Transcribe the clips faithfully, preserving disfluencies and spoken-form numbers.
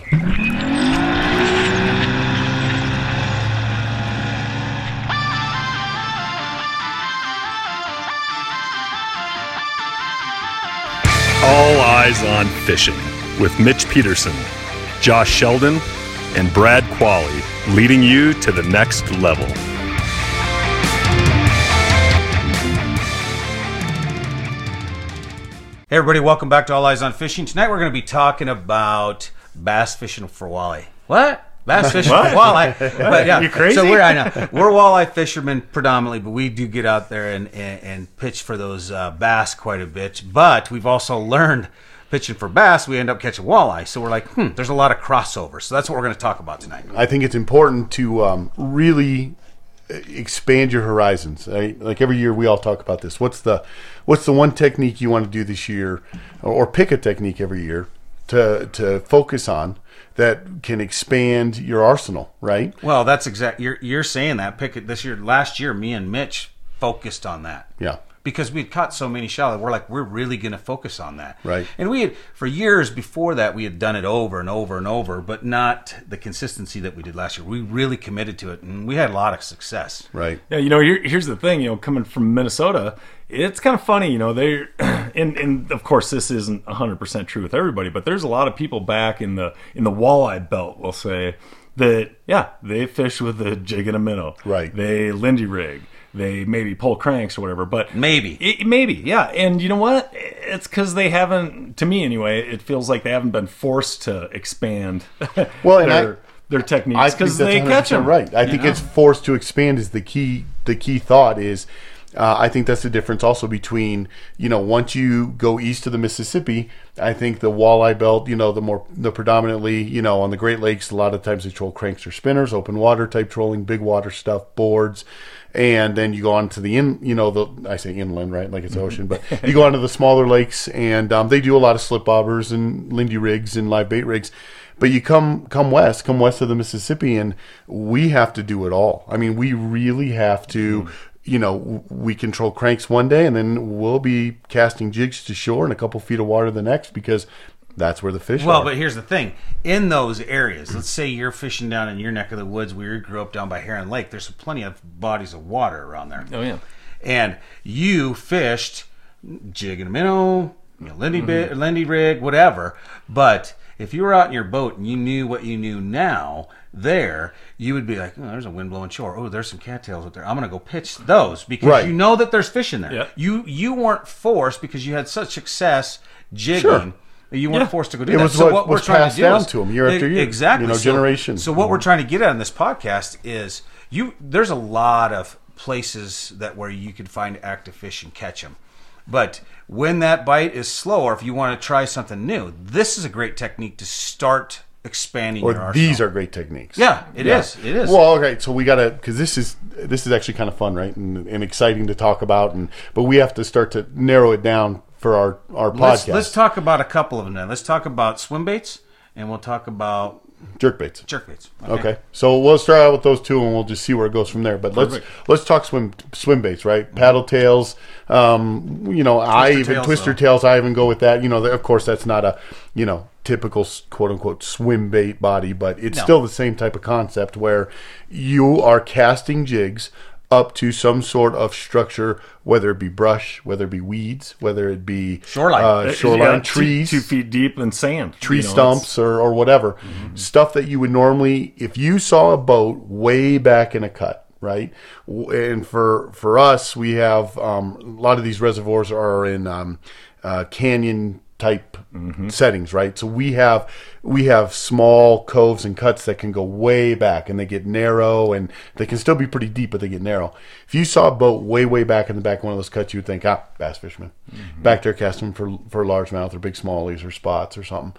All Eyes on Fishing with Mitch Peterson, Josh Sheldon, and Brad Qualley, leading you to the next level. Hey everybody, welcome back to All Eyes on Fishing. Tonight we're going to be talking about bass fishing for walleye. What? Bass fishing for walleye? But yeah, you crazy? So we're I know we're walleye fishermen predominantly, but we do get out there and and, and pitch for those uh, bass quite a bit. But we've also learned pitching for bass, we end up catching walleye. So we're like, hmm, there's a lot of crossover. So that's what we're going to talk about tonight. I think it's important to um, really expand your horizons. Right? Like every year we all talk about this. What's the what's the one technique you want to do this year, or pick a technique every year to to focus on that can expand your arsenal, right? Well, that's exact. You're you're saying that. Pick it this year. Last year, me and Mitch focused on that. Yeah. Because we'd caught so many shallow, we're like, we're really going to focus on that. Right. And we had, for years before that, we had done it over and over and over, but not the consistency that we did last year. We really committed to it, and we had a lot of success. Right. Yeah, you know, here, here's the thing, you know, coming from Minnesota, it's kind of funny, you know, they and, and of course this isn't one hundred percent true with everybody, but there's a lot of people back in the in the walleye belt, we'll say, that, yeah, they fish with a jig and a minnow. Right. They Lindy rig. They maybe pull cranks or whatever, but maybe, it, maybe, yeah. And you know what? It's because they haven't. To me, anyway, it feels like they haven't been forced to expand. Well, and their, I, their techniques because they catch them. Right. I think know? it's forced to expand is the key. The key thought is. Uh, I think that's the difference also between, you know, once you go east of the Mississippi, I think the walleye belt, you know, the more, the predominantly, you know, on the Great Lakes, a lot of times they troll cranks or spinners, open water type trolling, big water stuff, boards. And then you go on to the, in, you know, the, I say inland, right? Like it's ocean, but you go on to the smaller lakes and um, they do a lot of slip bobbers and Lindy rigs and live bait rigs. But you come come west, come west of the Mississippi, and we have to do it all. I mean, we really have to, you know, we control cranks one day, and then we'll be casting jigs to shore in a couple feet of water the next because that's where the fish well, are. Well, but here's the thing. In those areas, let's say you're fishing down in your neck of the woods where you grew up down by Heron Lake, there's plenty of bodies of water around there. Oh, yeah. And you fished jig and a minnow, you know, Lindy, mm-hmm. bit, Lindy rig, whatever, but if you were out in your boat and you knew what you knew now there, you would be like, oh, there's a wind blowing shore. Oh, there's some cattails out there. I'm going to go pitch those because right. you know that there's fish in there. Yep. You you weren't forced because you had such success jigging. Sure. You weren't yeah. forced to go do it that. Was so what, what was we're trying passed to do down is, to them year after year. Exactly. You know, so, generations. So what we're trying to get at in this podcast is you. There's a lot of places that where you can find active fish and catch them. But when that bite is slow, or if you want to try something new, this is a great technique to start expanding or your arsenal. These are great techniques. Yeah, it yeah. is. It is. Well, okay, so we got to, because this is this is actually kind of fun, right, and, and exciting to talk about, and but we have to start to narrow it down for our, our let's, podcast. Let's talk about a couple of them now. Let's talk about swim baits, and we'll talk about jerk baits. jerk baits. Okay. okay, so we'll start out with those two, and we'll just see where it goes from there. But Perfect. let's let's talk swim swim baits, right? Mm-hmm. Paddle tails, um, you know, Twister I even tails, twister though. tails. I even go with that. You know, of course, that's not a you know typical quote unquote swim bait body, but it's No. still the same type of concept where you are casting jigs up to some sort of structure, whether it be brush, whether it be weeds, whether it be Shoreline. uh, shoreline Yeah, trees, two, two feet deep in sand, tree you know, stumps or, or whatever. Mm-hmm. Stuff that you would normally, if you saw a boat way back in a cut, right? And for for us, we have um, a lot of these reservoirs are in um, uh, canyon type mm-hmm. settings, right? So we have we have small coves and cuts that can go way back, and they get narrow, and they can still be pretty deep, but they get narrow. If you saw a boat way way back in the back of one of those cuts, you would think, ah, bass fisherman, mm-hmm. back there casting for for largemouth or big smallies or spots or something.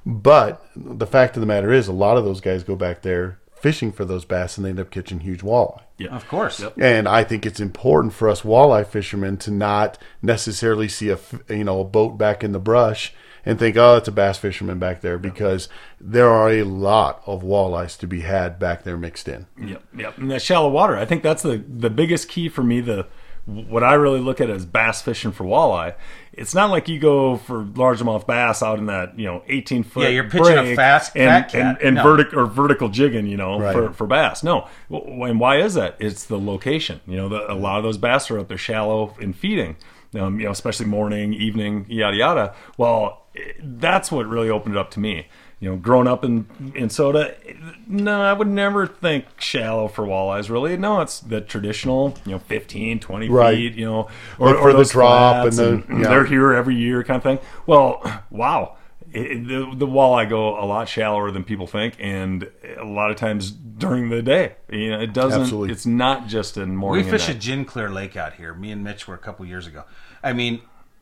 But the fact of the matter is, a lot of those guys go back there fishing for those bass, and they end up catching huge walleye. Yeah, of course. Yep. And I think it's important for us walleye fishermen to not necessarily see a you know a boat back in the brush and think, oh, it's a bass fisherman back there, because there are a lot of walleyes to be had back there mixed in. Yep, yep. And that shallow water, I think that's the the biggest key for me. The what I really look at as bass fishing for walleye it's not like you go for largemouth bass out in that, you know, eighteen foot. Yeah, you're pitching a break fast and, fat cat. and, and No. vertic or vertical jigging, you know, Right. for, for bass. No, W- and why is that? It's the location. You know, the, a lot of those bass are up there shallow and feeding. Um, you know, especially morning, evening, yada yada. Well, it- that's what really opened it up to me. You know, growing up in in Soda, no, I would never think shallow for walleyes. Really, no, it's the traditional, you know, fifteen, twenty Right. feet. You know, Look for the those drop flats and the- yeah. they're here every year, kind of thing. Well, wow. It, the, the walleye go a lot shallower than people think, and a lot of times during the day. You know, it doesn't. Absolutely. It's not just in We morning. fished and at night. Gin Clear Lake out here. Me and Mitch were a couple years ago. I mean,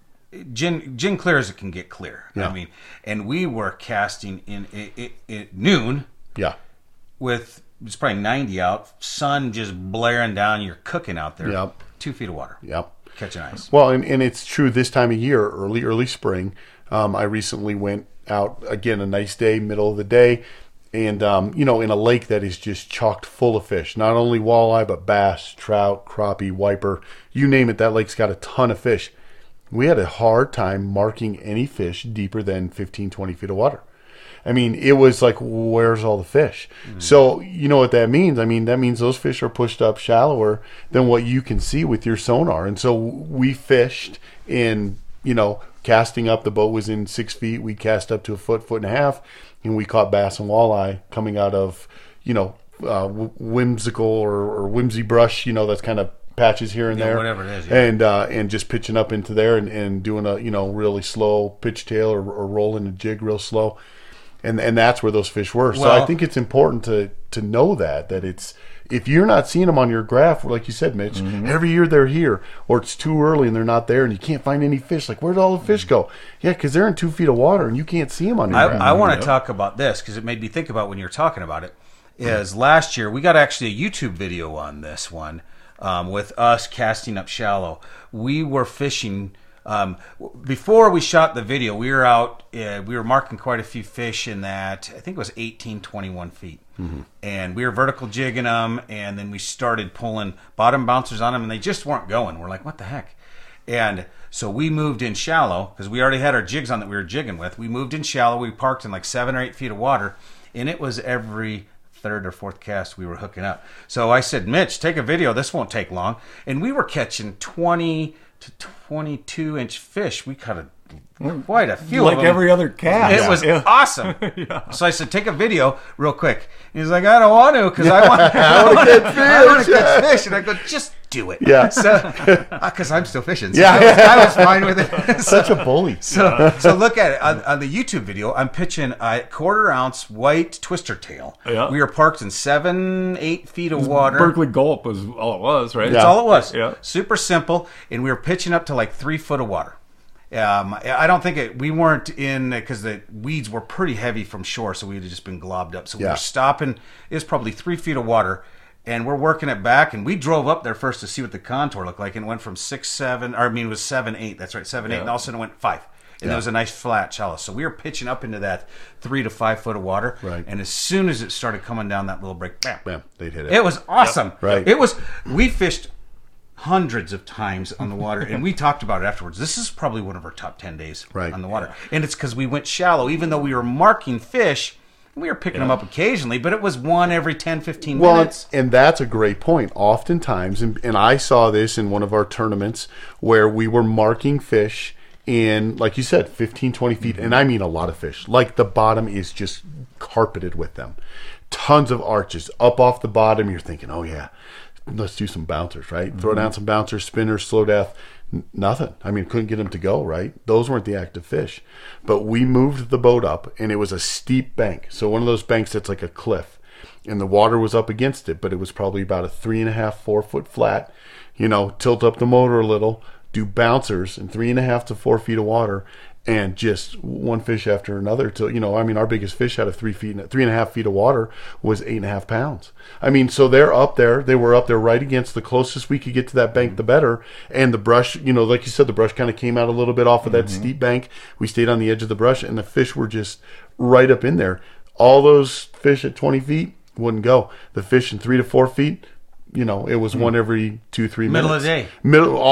gin gin clear as it can get clear. Yeah. I mean, and we were casting in at noon Yeah. with it's probably ninety out, sun just blaring down. You're cooking out there. Yep. Two feet of water. Yep. Catching ice. Well, and, and it's true this time of year, early, early spring. Um, I recently went out, again, a nice day, middle of the day, and, um, you know, in a lake that is just chocked full of fish. Not only walleye, but bass, trout, crappie, wiper, you name it, that lake's got a ton of fish. We had a hard time marking any fish deeper than fifteen, twenty feet of water. I mean, it was like, where's all the fish? Mm-hmm. So, you know what that means? I mean, that means those fish are pushed up shallower than what you can see with your sonar. And so we fished in, you know, casting up, the boat was in six feet. We cast up to a foot, foot and a half, and we caught bass and walleye coming out of, you know, uh, whimsical or, or whimsy brush, you know, that's kind of patches here and Yeah, there, whatever it is, yeah. and uh, and just pitching up into there and, and doing a, you know, really slow pitch tail or, or rolling a jig real slow. And and that's where those fish were. So Well- I think it's important to to know that that it's, if you're not seeing them on your graph, like you said, Mitch, Mm-hmm. every year they're here, or it's too early and they're not there, and you can't find any fish. Like, where'd all the fish go? Yeah, because they're in two feet of water and you can't see them on your I, graph. I want to talk about this because it made me think about when you were talking about it. Is last year we got actually a YouTube video on this one um, with us casting up shallow. We were fishing um, w- before we shot the video. We were out. Uh, we were marking quite a few fish in that. I think it was eighteen, twenty-one feet, mm-hmm. and we were vertical jigging them. And then we started pulling bottom bouncers on them, and they just weren't going. We're like, what the heck? And so we moved in shallow because we already had our jigs on that we were jigging with. We moved in shallow. We parked in like seven or eight feet of water, and it was every third or fourth cast we were hooking up. So I said, Mitch, take a video. This won't take long. And we were catching twenty to twenty-two inch fish. We caught a, quite a few like of them. every other cast. It was Yeah. awesome. So I said, take a video real quick. He's like, I don't want to because I want I want to get I want to fish. catch fish. And I go, just do it. Yeah. So, because I'm still fishing. So Yeah. I, was, I was fine with it. Such a bully. So, so look at it on, on the YouTube video. I'm pitching a quarter ounce white twister tail. Yeah. We were parked in seven, eight feet of water. Berkeley Gulp was all it was, right? That's all it was. Yeah. Super simple, and we were pitching up to like three foot of water. Um, I don't think it. We weren't in because the weeds were pretty heavy from shore, so we'd have just been globbed up. So we Yeah. were stopping. It was probably three feet of water, and we're working it back. And we drove up there first to see what the contour looked like, and it went from six, seven. Or I mean, it was seven, eight. That's right, seven, eight, Yeah. and all of a sudden it went five. And Yeah. it was a nice flat shallow. So we were pitching up into that three to five foot of water. Right. And as soon as it started coming down that little break, bam, Bam, they'd hit it. it was awesome. Right. It was. We fished hundreds of times on the water, and we talked about it afterwards. This is probably one of our top ten days Right. on the water, and it's because we went shallow. Even though we were marking fish, we were picking them up occasionally, but it was one every ten, fifteen Well, minutes. and that's a great point. Oftentimes, and, and I saw this in one of our tournaments where we were marking fish in, like you said, fifteen, twenty feet. And I mean a lot of fish. Like the bottom is just carpeted with them. Tons of arches up off the bottom. You're thinking, oh, yeah, let's do some bouncers, right? Mm-hmm. Throw down some bouncers, spinners, slow death. N- nothing. I mean, couldn't get them to go, right? Those weren't the active fish. But we moved the boat up, and it was a steep bank. So one of those banks that's like a cliff. And the water was up against it, but it was probably about a three and a half, four foot flat. You know, tilt up the motor a little, do bouncers in three and a half to four feet of water, and just one fish after another. Till, you know, I mean, our biggest fish out of three feet, three and a half feet of water was eight and a half pounds. I mean, so they're up there. They were up there right against the closest we could get to that bank, the better. And the brush, you know, like you said, the brush kind of came out a little bit off of that mm-hmm. steep bank. We stayed on the edge of the brush, and the fish were just right up in there. All those fish at twenty feet wouldn't go. The fish in three to four feet, you know, it was mm. one every two, three Middle minutes. of the day. Middle all day,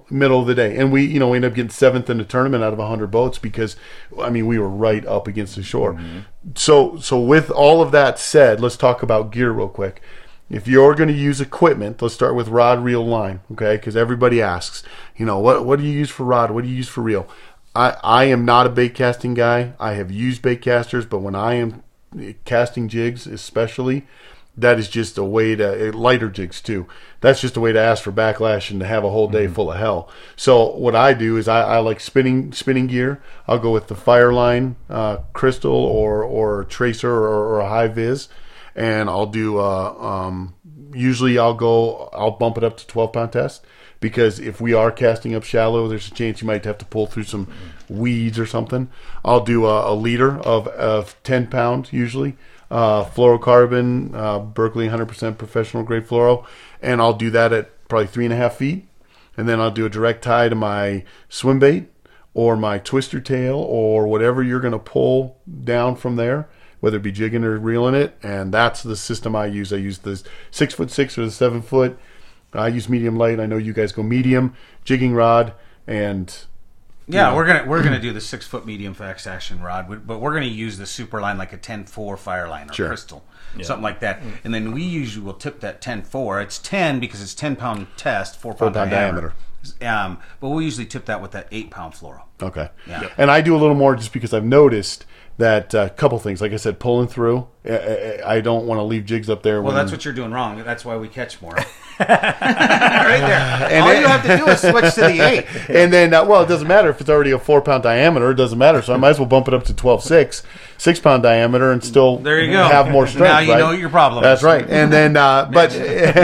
middle of the day. And we, you know, we ended up getting seventh in the tournament out of one hundred boats because, I mean, we were right up against the shore. Mm-hmm. So, so with all of that said, let's talk about gear real quick. If you're going to use equipment, let's start with rod, reel, line, okay? Because everybody asks, you know, what what do you use for rod? What do you use for reel? I, I am not a bait casting guy. I have used bait casters, but when I am casting jigs especially, that is just a way to, lighter jigs too, that's just a way to ask for backlash and to have a whole day mm-hmm. full of hell. So what I do is I, I like spinning spinning gear. I'll go with the Fireline uh, Crystal or, or Tracer or, or a High Vis. And I'll do, uh, um, usually I'll go, I'll bump it up to twelve pound test because if we are casting up shallow, there's a chance you might have to pull through some weeds or something. I'll do a, a liter of, of ten pound usually, uh, fluorocarbon, uh, Berkeley one hundred percent professional grade fluoro. And I'll do that at probably three and a half feet. And then I'll do a direct tie to my swim bait or my twister tail or whatever you're going to pull down from there, whether it be jigging or reeling it, and that's the system I use. I use the six foot six or the seven foot. I use medium light. I know you guys go medium, jigging rod, and yeah, know. we're gonna we're gonna do the six foot medium fast action rod, but we're gonna use the super line like a ten four Fireline or sure. Crystal, yeah. something like that. And then we usually will tip that ten four. It's ten because it's ten pound test, four pound, four pound diameter. diameter. Um, but we'll usually tip that with that eight pound fluoro. Okay. Yeah. Yep. And I do a little more just because I've noticed that a uh, couple things, like I said, pulling through. I, I don't want to leave jigs up there. Well, when, that's what you're doing wrong. That's why we catch more. Right there. And all it, you have to do is switch to the eight. And then, uh, well, it doesn't matter if it's already a four pound diameter. It doesn't matter. So I might as well bump it up to twelve six, six pound diameter, and still there you go. have more strength. Now you right? know your problem. That's is. right. And then, uh, but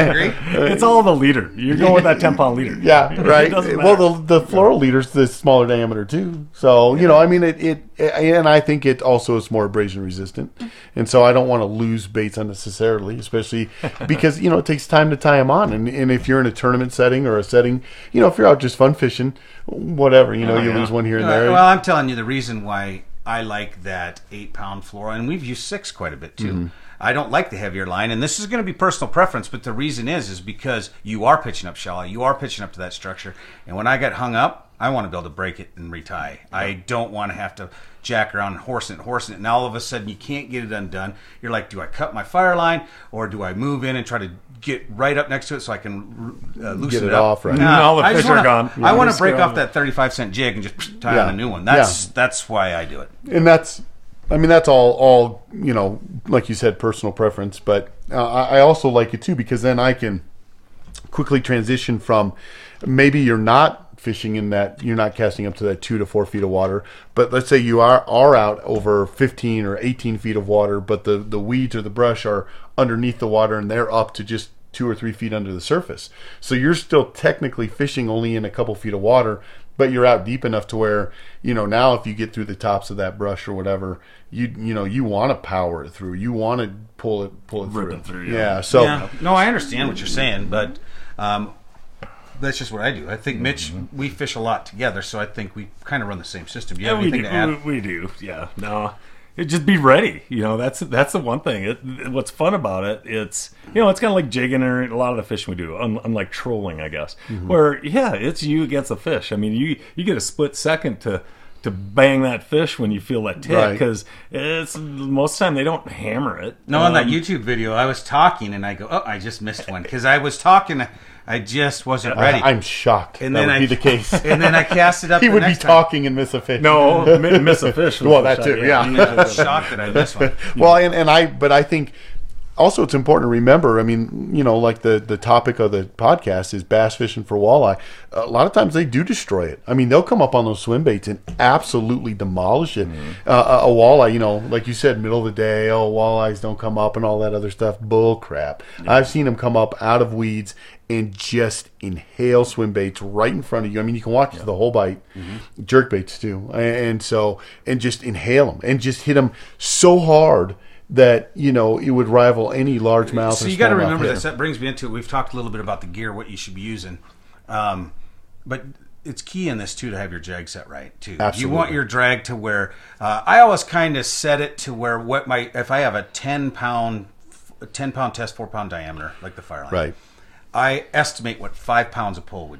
it's all the leader. You're going with that ten pound leader. Yeah, right. Well, the the floral leader's the smaller diameter too. So you know, I mean, it, it and I think it also is more abrasion resistant, and so I don't want to lose baits unnecessarily, especially because you know it takes time to tie them on, and and if you're in a tournament setting or a setting, you know, if you're out just fun fishing, whatever, you know, oh, you yeah. lose one here and there. Well, I'm telling you the reason why I like that eight pound fluoro, and we've used six quite a bit too. Mm-hmm. I don't like the heavier line, and this is going to be personal preference, but the reason is is because you are pitching up shallow, you are pitching up to that structure, and when I get hung up, I want to be able to break it and retie. Yeah. I don't want to have to jack around and horsing it, horsing it, and all of a sudden you can't get it undone. You're like, do I cut my fire line, or do I move in and try to get right up next to it so I can uh, loosen get it, it off? Right. Nah, all the I fish wanna, are gone. I want to break off that thirty-five cent jig and just tie yeah. on a new one. That's yeah. that's why I do it. And that's, I mean, that's all, all you know, like you said, personal preference. But uh, I also like it too because then I can quickly transition from maybe you're not fishing in that, you're not casting up to that two to four feet of water, but let's say you are are out over fifteen or eighteen feet of water, but the the weeds or the brush are underneath the water and they're up to just two or three feet under the surface. So you're still technically fishing only in a couple feet of water, but you're out deep enough to where, you know, now if you get through the tops of that brush or whatever, you you know, you want to power it through. You want to pull it pull it through. Rip it through, yeah. yeah. yeah. So yeah. No, I understand what you're saying, but um, that's just what I do. I think Mitch, mm-hmm. we fish a lot together, so I think we kind of run the same system. Do you yeah, have we anything do. to add? We, we do. Yeah. No. It just be ready. You know, that's that's the one thing. It, what's fun about it, it's, you know, it's kind of like jigging or a lot of the fishing we do, un, unlike trolling, I guess, mm-hmm. where, yeah, it's you against the fish. I mean, you you get a split second to to bang that fish when you feel that tick, because right. it's most of the time they don't hammer it. No, um, on that YouTube video, I was talking and I go, oh, I just missed one because I was talking. I just wasn't ready. I, I'm shocked. And that then would I, be the case. And then I cast it up. He the would be next talking and miss a fish. No, miss a fish. Well, that too. Yeah. time. I was shocked that I missed one. Well, and, and I, but I think also it's important to remember. I mean, you know, like the the topic of the podcast is bass fishing for walleye. A lot of times they do destroy it. I mean, they'll come up on those swim baits and absolutely demolish it. Mm-hmm. Uh, a, a walleye, you know, like you said, middle of the day, oh, walleyes don't come up and all that other stuff. Bull crap. Yeah. I've seen them come up out of weeds and just inhale swim baits right in front of you. I mean, you can watch yeah. the whole bite, mm-hmm. jerk baits too, and so and just inhale them and just hit them so hard that, you know, it would rival any largemouth. So you got to remember this. That brings me into it. We've talked a little bit about the gear, what you should be using, um, but it's key in this too to have your drag set right too. Absolutely. You want your drag to where uh, I always kind of set it to where what my if I have a ten pound, ten pound test, four pound diameter like the Fireline, right? I estimate what five pounds of pull would be.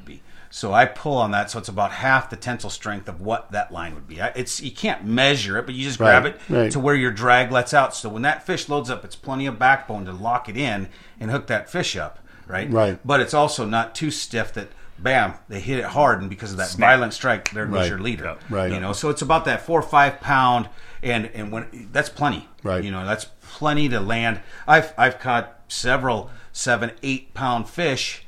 So I pull on that, so it's about half the tensile strength of what that line would be. I- It's you can't measure it, but you just grab Right, it right. to where your drag lets out. So when that fish loads up, it's plenty of backbone to lock it in and hook that fish up, right? Right. But it's also not too stiff that, bam, they hit it hard, and because of that violent strike, there goes Right. your leader. Right. You know, so it's about that four or five pound, and and when that's plenty. Right. You know, that's plenty to land. I've I've caught several seven, eight pound fish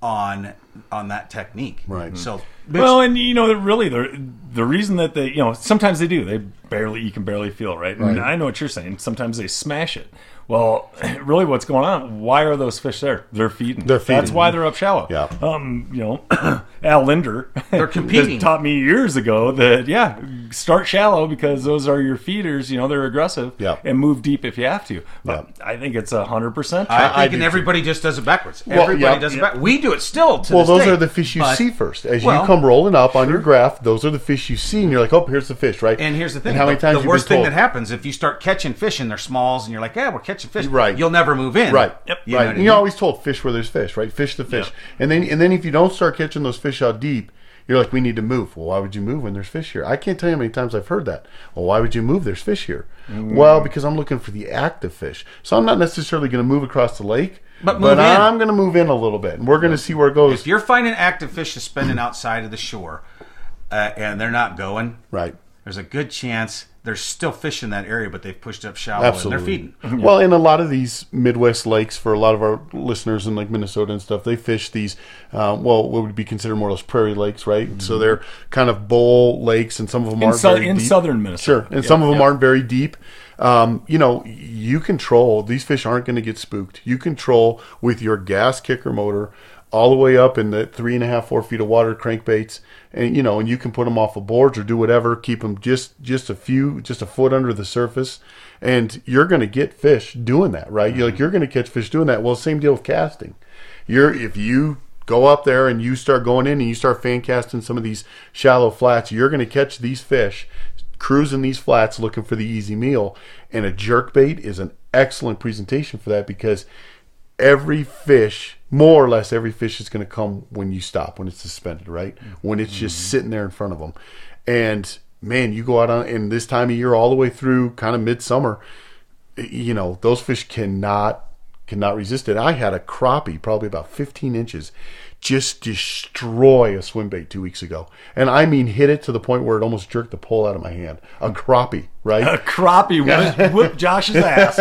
on on that technique. Right. So Well, and you know, really, the the reason that they, you know, sometimes they do, they barely, you can barely feel it, right? And I know what you're saying. Sometimes they smash it. Well, really, what's going on? Why are those fish there? They're feeding. They're feeding. That's why they're up shallow. Yeah. Um, you know, Al Linder, They're competing. has taught me years ago that yeah, start shallow because those are your feeders. You know, they're aggressive. Yeah. And move deep if you have to. But I think it's a hundred percent. I I think do and too. everybody just does it backwards. Well, Everybody yeah. does it back. We do it still to Well, this those day, are the fish you but- see first. As well, you come rolling up on your graph, those are the fish you see, and you're like, oh, here's the fish, right? And here's the thing: And how many the- times the you've worst been thing told, that happens if you start catching fish and they're smalls, and you're like, "Yeah, we're catching fish." Right. You'll never move in. Right. Yep. You know right. what I And mean? you're always told fish where there's fish, right? Fish the fish. And then and then if you don't start catching those fish out deep, you're like, we need to move. Well, why would you move when there's fish here? I can't tell you how many times I've heard that. Well, why would you move? There's fish here. Mm. Well, because I'm looking for the active fish. So I'm not necessarily going to move across the lake, But move in. I'm going to move in a little bit, and we're going to see where it goes. If you're finding active fish suspended outside of the shore, uh, and they're not going, Right. there's a good chance there's still fish in that area, but they've pushed up shallow Absolutely. and they're feeding. Well, in a lot of these Midwest lakes, for a lot of our listeners in like Minnesota and stuff, they fish these, uh, well, what would be considered more or less prairie lakes, right? Mm-hmm. So they're kind of bowl lakes, and some of them In aren't sou- very in deep. southern Minnesota. Sure, and Yeah, some of them yeah. aren't very deep. Um, you know, you control, these fish aren't going to get spooked. You control with your gas kicker motor all the way up in the three and a half, four feet of water crankbaits, and you know, and you can put them off of boards or do whatever, keep them just just a few, just a foot under the surface, and you're going to get fish doing that, right? Mm-hmm. You're like you're going to catch fish doing that. Well, same deal with casting. You're if you go up there and you start going in and you start fan casting some of these shallow flats, you're going to catch these fish cruising these flats looking for the easy meal, and a jerkbait is an excellent presentation for that because every fish, more or less every fish, is going to come when you stop, when it's suspended, right? When it's just sitting there in front of them. And man, you go out on, and this time of year all the way through kind of midsummer, you know, those fish cannot cannot resist it. I had a crappie, probably about fifteen inches, just destroy a swim bait two weeks ago. And I mean hit it to the point where it almost jerked the pole out of my hand. A crappie, right? A crappie whipped, whipped Josh's ass.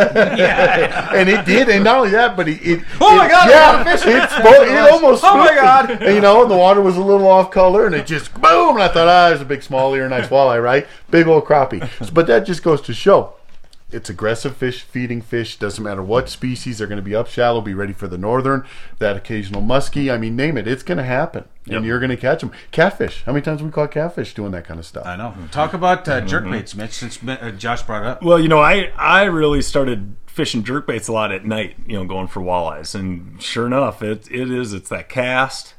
And it did, and not only that, but it. it Oh my it- God, Yeah, a lot of fish. it's, it almost. Oh my spooked me. God. And, you know, the water was a little off color, and it just boom. And I thought, ah, there's a big small ear, nice walleye, right? Big old crappie. But that just goes to show. It's aggressive fish, feeding fish. Doesn't matter what species, they're going to be up shallow, be ready for the northern, that occasional muskie. I mean, name it. It's going to happen, and you're going to catch them. Catfish. How many times have we caught catfish doing that kind of stuff? I know. Talk about uh, jerkbaits, Mitch, since uh, Josh brought it up. Well, you know, I, I really started fishing jerkbaits a lot at night, you know, going for walleyes. And sure enough, it it is. It's that cast.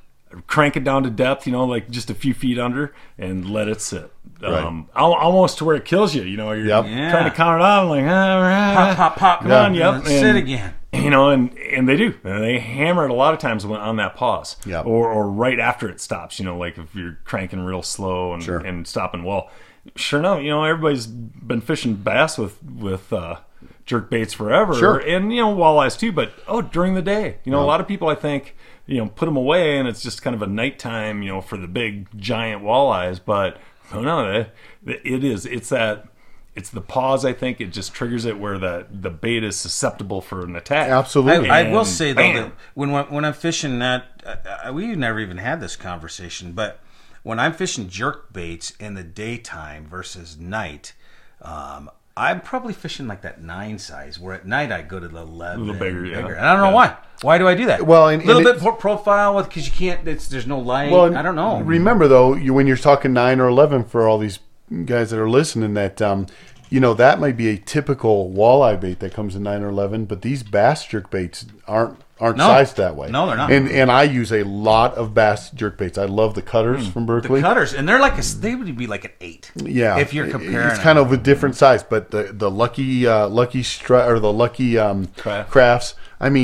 Crank it down to depth, you know, like just a few feet under, and let it sit. Right. Um, al- almost to where it kills you. You know, you're Yep. Yeah. trying to count it out, like, ah, Pop, pop, pop. Come on, yep. And sit again. You know, and, and they do. And they hammer it a lot of times when, on that pause. Yep. Or or right after it stops, you know, like if you're cranking real slow and, Sure. and stopping well. Sure enough, you know, everybody's been fishing bass with, with uh, jerk baits forever. Sure. And, you know, walleyes too. But, oh, during the day. You know, a lot of people, I think, you know, put them away and it's just kind of a nighttime, you know, for the big, giant walleyes. But, oh, no, it, it is. It's that... It's the pause, I think. It just triggers it where the, the bait is susceptible for an attack. Absolutely. I, I will And say though bam. that when when I'm fishing that, uh, uh, we never even had this conversation. But when I'm fishing jerk baits in the daytime versus night, um, I'm probably fishing like that nine size. Where at night I go to the eleven, A little bigger, yeah. And I don't know Yeah. why. Why do I do that? Well, and- a little and bit it- more profile with because you can't. It's, there's no light. Well, I don't know. Remember though, you when you're talking nine or eleven for all these guys that are listening, that um, you know that might be a typical walleye bait that comes in nine or eleven, but these bass jerk baits aren't aren't No. sized that way. No, they're not. And and I use a lot of bass jerk baits. I love the cutters from The Berkeley. cutters, and they're like a, they would be like an eight. Yeah, if you're it- comparing, it's kind of a different size, but the the lucky uh, lucky stri- or the lucky um, Craft. crafts. I mean,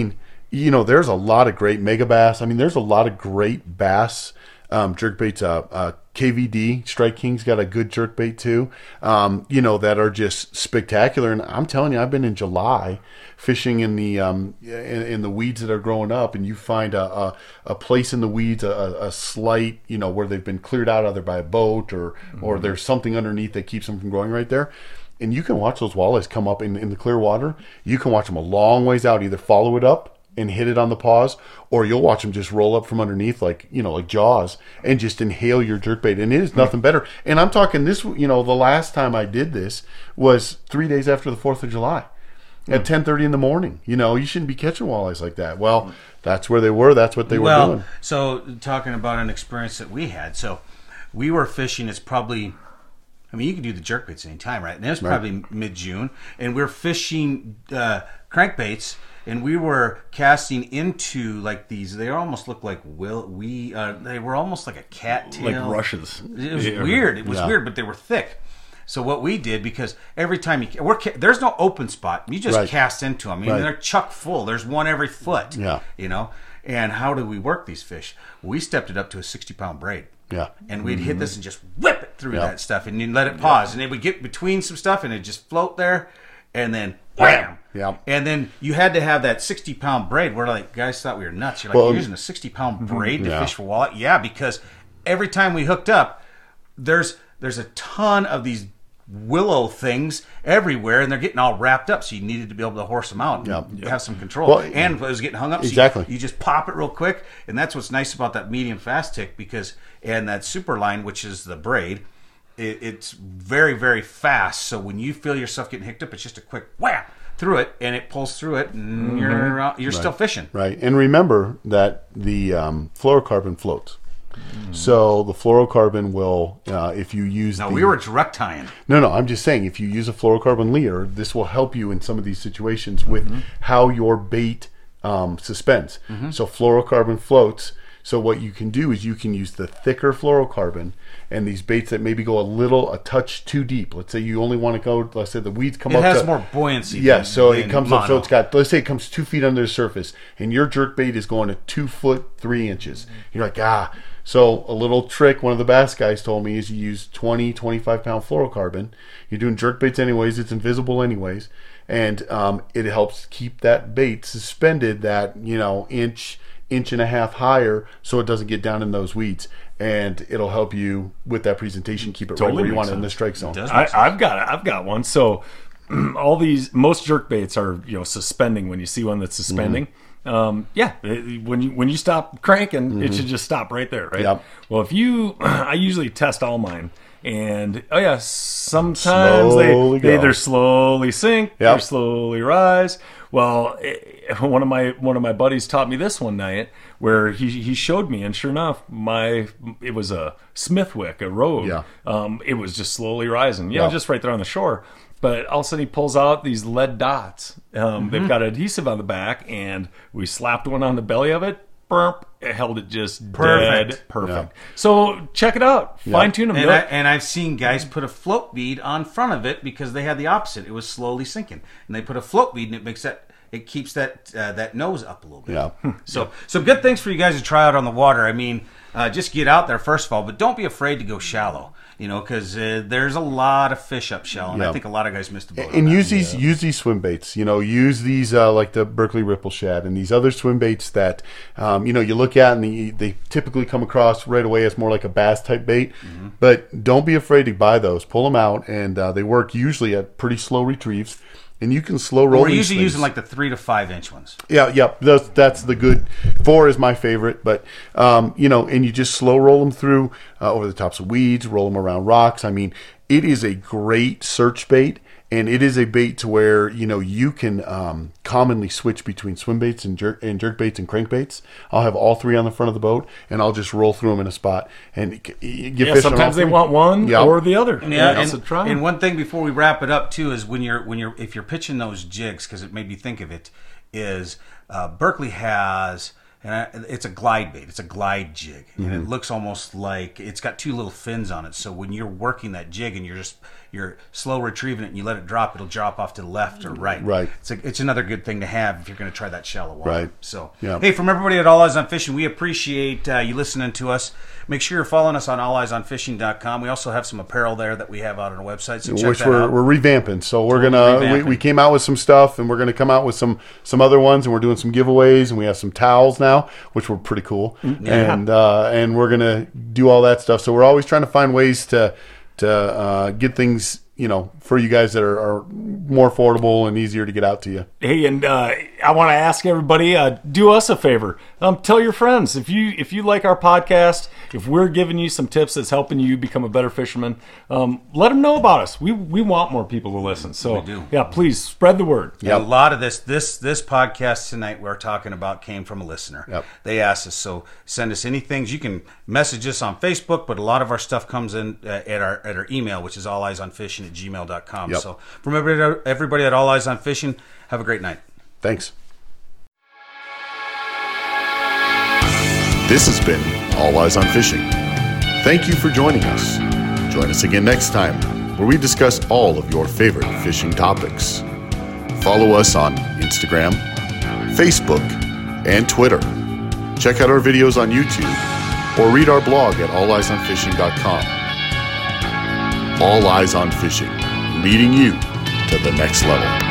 you know, there's a lot of great mega bass. I mean, there's a lot of great bass um, jerkbaits. Uh, uh, K V D, Strike King's got a good jerkbait too, um, you know, that are just spectacular. And I'm telling you, I've been in July fishing in the um, in, in the weeds that are growing up, and you find a, a, a place in the weeds, a, a slight, you know, where they've been cleared out either by a boat or, mm-hmm. or there's something underneath that keeps them from growing right there. And you can watch those walleyes come up in, in the clear water. You can watch them a long ways out, either follow it up and hit it on the paws, or you'll watch them just roll up from underneath like, you know, like Jaws, and just inhale your jerkbait. And it is nothing better. And I'm talking this, you know, the last time I did this was three days after the fourth of July at ten thirty in the morning. You know, you shouldn't be catching walleyes like that. Well, that's where they were. That's what they well, were doing. So talking about an experience that we had. So we were fishing, it's probably, I mean, you can do the jerkbaits anytime, right? And it was probably right. mid-June, and we're fishing uh, crankbaits, and we were casting into like these. They almost looked like will we. Uh, they were almost like a cattail, like rushes. It was yeah. weird. It was yeah. weird, but they were thick. So what we did, because every time you we're there's no open spot, you just right. cast into them. I mean, right. they're chuck full. There's one every foot. Yeah, you know. And how do we work these fish? We stepped it up to a sixty pound braid. Yeah. And we'd mm-hmm. hit this and just whip it through yeah. that stuff, and you let it pause, yeah. and it would get between some stuff, and it'd just float there, and then wham. Yeah. And then you had to have that sixty pound braid. Where like guys thought we were nuts. You're like, well, you're using a sixty pound braid to yeah. fish for walleye? Yeah, because every time we hooked up, there's there's a ton of these willow things everywhere, and they're getting all wrapped up, so you needed to be able to horse them out and yep. have some control. Well, and it was getting hung up, so exactly. you, you just pop it real quick, and that's what's nice about that medium fast tick, because and that super line, which is the braid, it, it's very very fast, so when you feel yourself getting hicked up, it's just a quick wham through it, and it pulls through it, and mm-hmm. you're uh, you're right. still fishing. Right. And remember that the um, fluorocarbon floats. So the fluorocarbon will, uh, if you use No, the, we were direct tying. No, no, I'm just saying, if you use a fluorocarbon leader, this will help you in some of these situations with mm-hmm. how your bait um, suspends. Mm-hmm. So fluorocarbon floats. So what you can do is you can use the thicker fluorocarbon, and these baits that maybe go a little, a touch too deep. Let's say you only want to go, let's say the weeds come it up. It has to, more buoyancy. Yeah, than, so than it comes mono. up, so it's got, let's say it comes two feet under the surface, and your jerk bait is going to two foot, three inches. You're like, ah. So a little trick one of the bass guys told me is you use twenty, twenty-five pound fluorocarbon. You're doing jerk baits anyways. It's invisible anyways. And um, it helps keep that bait suspended that, you know, inch, inch and a half higher, so it doesn't get down in those weeds. And it'll help you with that presentation, keep it totally right where you want sense. it in the strike zone. I, I've got I've got one. So all these, most jerk baits are, you know, suspending. When you see one that's suspending, mm-hmm. Um, yeah, when you when you stop cranking, mm-hmm. it should just stop right there, right? Yep. Well, if you, I usually test all mine, and oh yeah, sometimes slowly they, they either slowly sink yep. or slowly rise. Well, it, one of my one of my buddies taught me this one night, where he he showed me, and sure enough, my it was a Smithwick, a Rogue. Yeah. Um, it was just slowly rising, you yep. know, just right there on the shore. But all of a sudden he pulls out these lead dots. Um, mm-hmm. They've got adhesive on the back, and we slapped one on the belly of it. Burp! It held it just perfect. dead perfect. Yeah. So check it out. Yeah. Fine tune them. And, I, and I've seen guys put a float bead on front of it because they had the opposite. It was slowly sinking, and they put a float bead, and it makes that it keeps that uh, that nose up a little bit. Yeah. So yeah. some good things for you guys to try out on the water. I mean, uh, just get out there first of all, but don't be afraid to go shallow. You know, because uh, there's a lot of fish up shallow, and yeah. I think a lot of guys missed the boat. And on use that. these yeah. use these swim baits. You know, use these uh, like the Berkeley Ripple Shad and these other swim baits that um, you know you look at and they, they typically come across right away as more like a bass type bait. Mm-hmm. But don't be afraid to buy those. Pull them out, and uh, they work usually at pretty slow retrieves. And you can slow roll. We're these usually things. using like the three to five inch ones. Yeah, yeah, that's, that's the good. Four is my favorite, but um, you know, and you just slow roll them through uh, over the tops of weeds, roll them around rocks. I mean, it is a great search bait, and it is a bait to where you know you can um, commonly switch between swim baits and jerk and jerk baits and crank baits. I'll have all three on the front of the boat, and I'll just roll through them in a spot and get yeah, fish. Sometimes they want one yeah. or the other. Yeah, yeah and, so try and one thing before we wrap it up too is when you're when you're if you're pitching those jigs, because it made me think of it, is uh, Berkeley has. And I, it's a glide bait. It's a glide jig, and mm-hmm. it looks almost like it's got two little fins on it. So when you're working that jig and you're just you're slow retrieving it and you let it drop, it'll drop off to the left or right. Right. It's a, it's another good thing to have if you're going to try that shallow water. Right. So, Yeah. hey, from everybody at All Eyes on Fishing, we appreciate uh, you listening to us. Make sure you're following us on all eyes on fishing dot com. We also have some apparel there that we have out on our website, so check Which that we're, out. we're revamping. So we're Totally gonna we, revamping. we came out with some stuff, and we're gonna come out with some some other ones, and we're doing some giveaways, and we have some towels now, which were pretty cool, Yeah. and uh, and we're gonna do all that stuff. So we're always trying to find ways to to uh, get things, you know, for you guys that are, are more affordable and easier to get out to you. Hey, and uh, I want to ask everybody, uh, do us a favor. Um, tell your friends if you if you like our podcast, if we're giving you some tips that's helping you become a better fisherman. Um, let them know about us. We we want more people to listen. So We do. yeah, please spread the word. And a lot of this this this podcast tonight we're talking about came from a listener. Yep. They asked us, so send us any things. You can message us on Facebook, but a lot of our stuff comes in uh, at our at our email, which is all eyes on fishing at gmail dot com. Yep. So from everybody, everybody at All Eyes on Fishing, have a great night. Thanks. This has been All Eyes on Fishing. Thank you for joining us. Join us again next time, where we discuss all of your favorite fishing topics. Follow us on Instagram, Facebook, and Twitter. Check out our videos on YouTube, or read our blog at all eyes on fishing dot com. All Eyes on Fishing, leading you to the next level.